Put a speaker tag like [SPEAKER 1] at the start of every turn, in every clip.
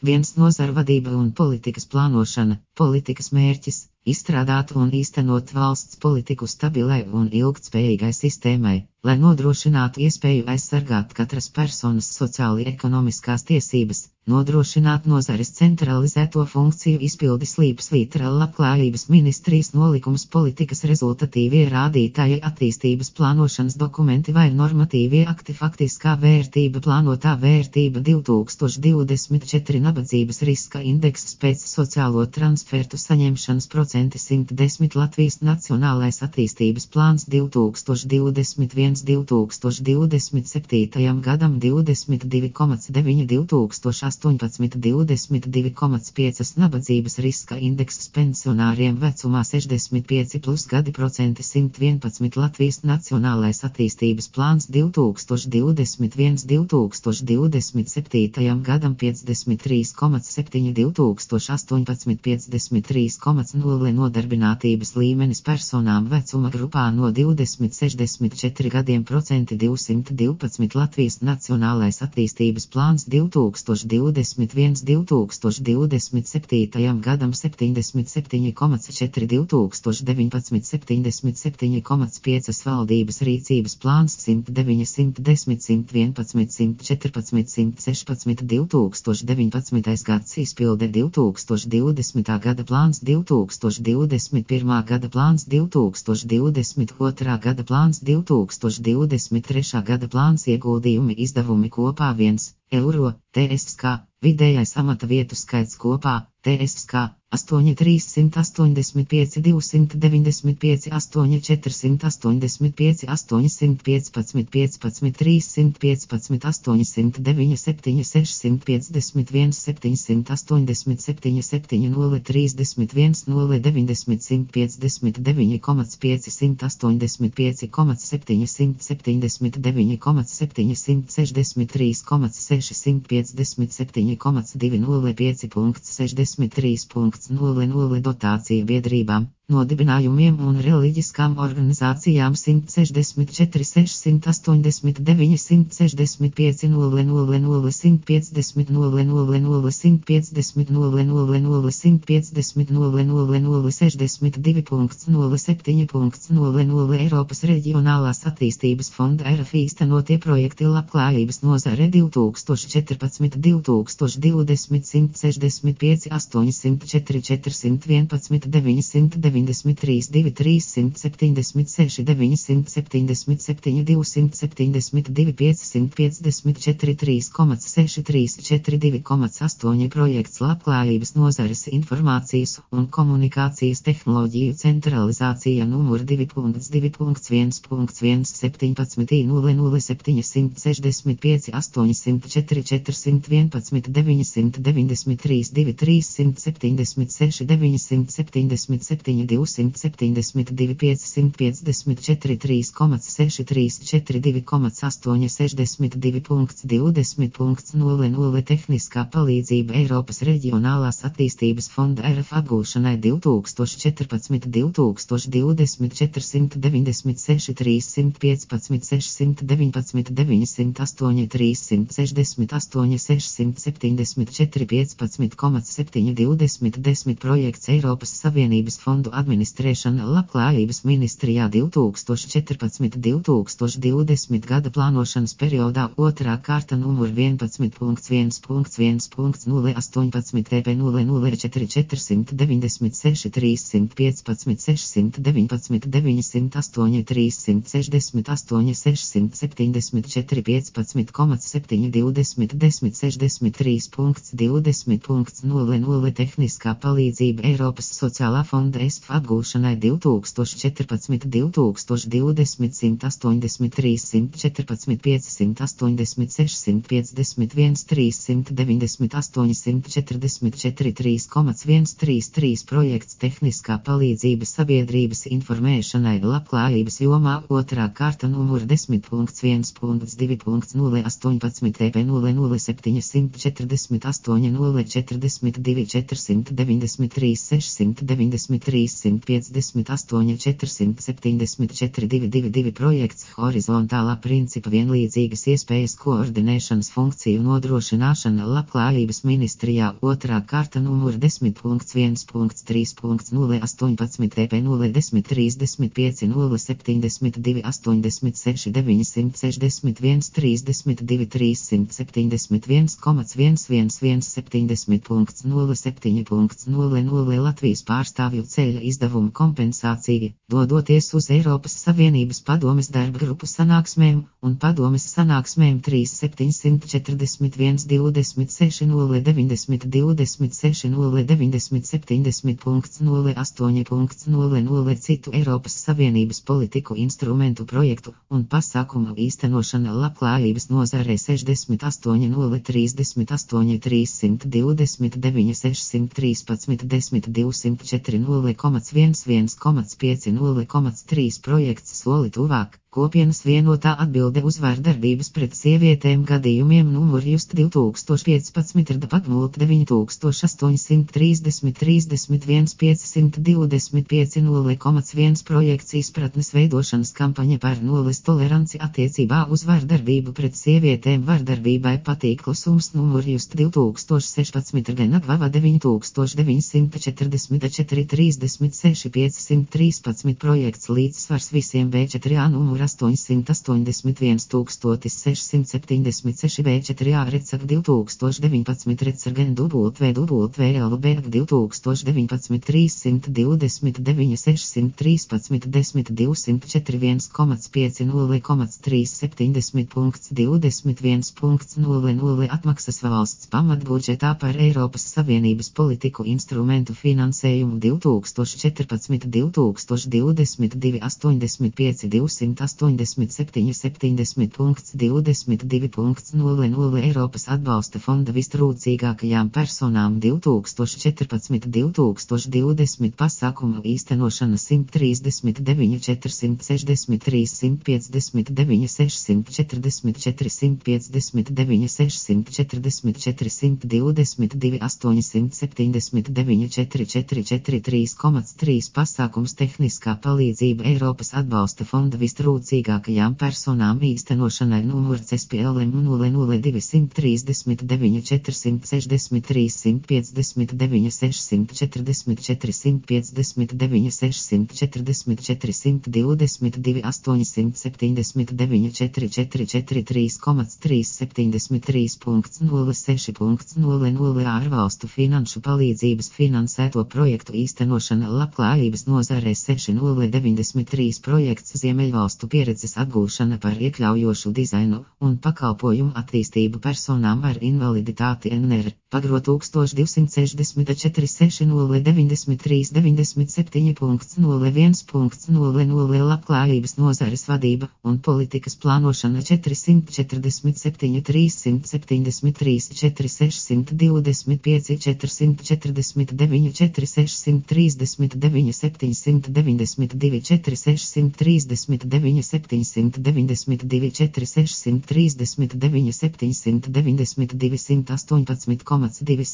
[SPEAKER 1] 1. Nozaru vadība un politikas plānošana. Politikas mērķis - izstrādāt un īstenot valsts politiku stabilai un ilgtspējīgai sistēmai, lai nodrošinātu iespēju aizsargāt katras personas sociāli ekonomiskās tiesības, nodrošināt nozares centralizēto funkciju izpildi slīpsvītra labklājības ministrijas nolikums politikas rezultatīvie rādītāji attīstības plānošanas dokumenti vai normatīvie akti faktiskā vērtība plānotā vērtība 2024 nabadzības riska indekss pēc sociālo transfertu saņemšanas procenti 110 Latvijas Nacionālais attīstības plāns 2021–2027 gadam 22,9 2018 22,5 nabadzības riska indekss pensionāriem vecumā 65+ gadi procenti 111 Latvijas Nacionālais attīstības plāns 2021–2027 gadam 53,7 2018 53,0 nodarbinātības līmenis personām vecuma grupā no 20–64 gadiem procenti 212 Latvijas Nacionālais attīstības plāns 2021–2027 gadam 77,4 2019 77,5 valdības rīcības plāns 109 110 111 114 116 2019 gads izpilde 2020. Gada plāns 2021. Gada plāns 2022. Gada plāns 2023. Gada plāns ieguldījumi izdevumi kopā 1 eiro, TSK, vidējais amata vietu skaits kopā, TSK, 8 385 295 8 485 815 15 315 809 7 651 787 7 0 31 0 90 159,5 185,7 779,763,6 657,205.63.00 dotācija biedrībām, nodibinājumiem un reliģiskām organizācijām 164 689 165 00 150 00 150 00 150 00 62.07.00 Eiropas Reģionālās attīstības fonda RF īstenotie projekti labklājības nozare 2014–2020 165 804 411 993 2 376 977 272 554 3,634 2,8 projekts labklājības nozares informācijas un komunikācijas tehnoloģiju centralizācija numur 2.2.1.1 17 00 765 804 411 993 2 376 977 272 554 3,634 2,8 62.20.00 Tehniskā palīdzība Eiropas Reģionālās attīstības fonda RF apgūšanai 2014–2020 496 315 619 908 368 674 15,7 20 10 projekts Eiropas Savienības fondu administrēšana labklājības ministrijā 2014–2020 gada plānošanas periodā otrā kārta numur 11.1.1.0 18 TP 004 496 315 619 908 368 674 15,7 20 10 63.20.00 Tehniskā palīdzība Eiropas sociālā fonda ESF apgūšanai 2014–2020 183 114 586 151 398 144 3,133 projekts Tehniskā palīdzība sabiedrības informēšanai labklājības jomā otrā kārta numur 10.1.2.0 18 TP 00 748 042 493 693 358 474 222 projekts horizontālā principa vienlīdzīgas iespējas koordinēšanas funkciju nodrošināšana Labklājības ministrijā 2. kārta numur 10.1.3.018 TP 01035 072 86 961 32 371,111 70.07.00 Latvijas pārstāvju ceļa izdevumu kompensācija, dodoties uz Eiropas Savienības padomes darba grupu sanāksmēm un padomes sanāksmēm 3741 26 090 26 090 70.08.00 citu Eiropas Savienības politiku instrumentu projektu un pasākumu īstenošana Labklājības nozarē 68 329 613 10 204 0,11,5 projekts soli tuvāk. Kopienas vienotā atbilde uz vardarbības pret sievietēm gadījumiem numur just 2015 RDPAG 9830 31 525 0,1 projekts izpratnes veidošanas kampaņa par nulles toleranci attiecībā uz vardarbību pret sievietēm vardarbībai patīk klusums numur just 2016 Genadvava 9944 36 513 projekts līdzsvars visiem B4A numur 881 676 B4A Recak 2019 Recagen WWLB 2019 329 613 10 204 1,50,370.21.00 atmaksas valsts pamatbudžetā par Eiropas Savienības politiku instrumentu finansējumu 2014-2022 85 287 70.22.00 Eiropas atbalsta fonda vistrūcīgākajām personām 2014-2020 pasākumu īstenošana 139 463 159 644 159 644 122 879 443,3 pasākums tehniskā palīdzība Eiropas atbalsta fonda vistrūcīgākajām personām īstenošanai numurs SPLM 00239 463 159 644 159 644 122 879 443,3 73.06.00 ārvalstu finanšu palīdzības finansēto projektu īstenošana Labklājības nozarē 6093 projekts Ziemeļvalstu pieredzes atgūšana par iekļaujošu dizainu un pakalpojumu attīstību personām ar invaliditāti NR. Pagro 1264 6093 97.01.00 Labklājības nozares vadība un politikas plānošana 447 373 4625 449 439 792 439 792 439 792 118,239,239,239,230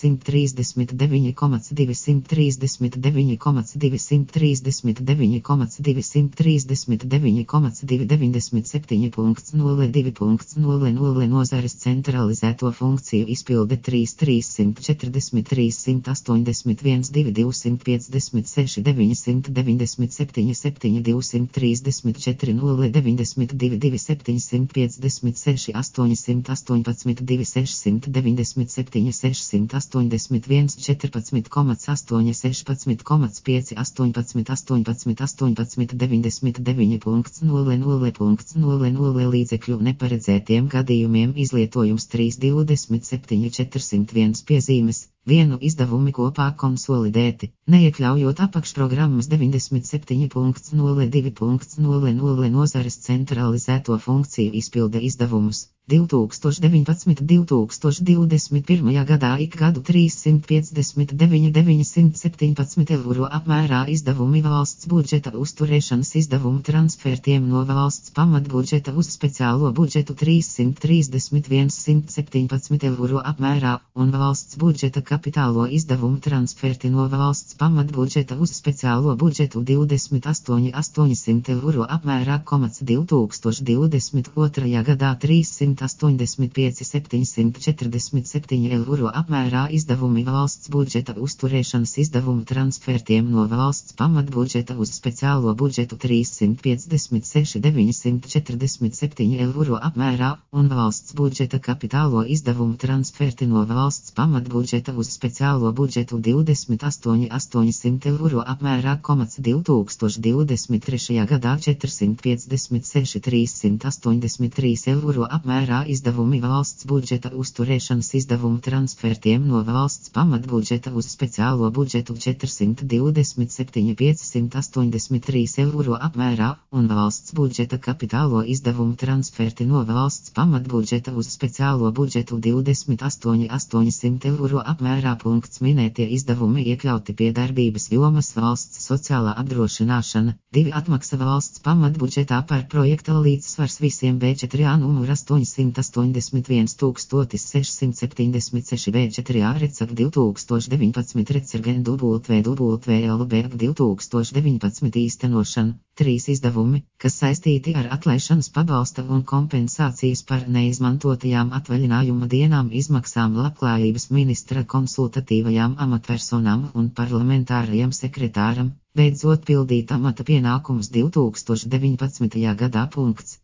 [SPEAKER 1] 297.02.00 nozares centralizēto funkciju izpilde 343 181 256 997 7 234 092 756 818 297 681 14,8 16,5 18 99.00 līdzekļu neparedzētiem gadījumiem izlietojums 327 401 piezīmes. Vienu izdevumi kopā konsolidēti, neiekļaujot apakšprogrammas 97.02.00 nozares centralizēto funkciju izpilde izdevumus. 2019-2021. gadā ik gadu 359,917 eiro apmērā izdevumi valsts budžeta uzturēšanas izdevumu transfertiem no valsts pamatbudžeta uz speciālo budžetu 331,117 eiro apmērā un valsts budžeta kapitālo izdevumu transferti no valsts pamatbudžeta uz speciālo budžetu 28,800 eiro apmērā, 2022. gadā 385,747 eiro apmērā izdevumi valsts budžeta uzturēšanas izdevumu transfertiem no valsts pamatbudžeta uz speciālo budžetu 356,947 eiro apmērā un valsts budžeta kapitālo izdevumu transferti no valsts pamatbudžeta uz speciālo budžetu 28,800 eiro apmērā, 2023. gadā 456,383 eiro apmērā izdevumi valsts budžeta uzturēšanas izdevumu transfertiem no valsts pamatbudžeta uz speciālo budžetu 427,583 eiro apmērā un valsts budžeta kapitālo izdevumu transferti no valsts pamatbudžeta uz speciālo budžetu 28,800 eiro apmērā. Minētie izdevumi iekļauti pie darbības jomas valsts sociālā apdrošināšana, 2 atmaksa valsts pamatbudžetā par projekta līdzsvars visiem B4A numur 881 B4A recak 2019 recergen WWLB 2019 īstenošana, 3 izdevumi, kas saistīti ar atlaišanas pabalsta un kompensācijas par neizmantotajām atvaļinājuma dienām izmaksām labklājības ministra konsultatīvajām amatpersonām un parlamentārajam sekretāram, beidzot pildīt amata pienākumus 2019. gadā.